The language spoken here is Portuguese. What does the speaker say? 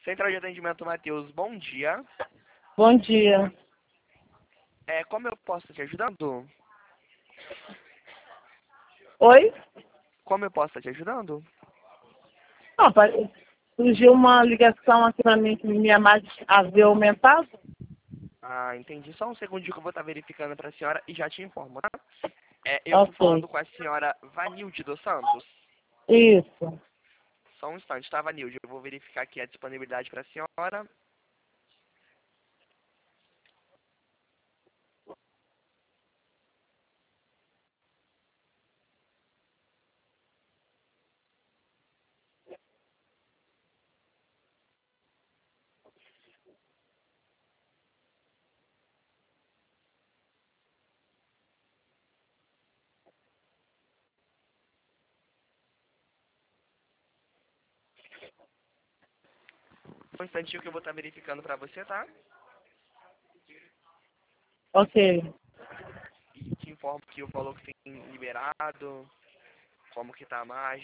Central de Atendimento Matheus, bom dia. Bom dia. Como eu posso estar te ajudando? Oi? Como eu posso estar te ajudando? Não, surgiu uma ligação aqui para mim que minha margem havia aumentado. Ah, entendi. Só um segundinho que eu vou estar verificando para a senhora e já te informo, tá? Eu estou Ok. falando com a senhora Vanilde dos Santos. Isso. Só um instante, tá, Vanilde? Eu vou verificar aqui a disponibilidade para a senhora. Só um instantinho que eu vou estar verificando para você, tá? Ok. E te informo que o valor que tem liberado, como que tá a margem.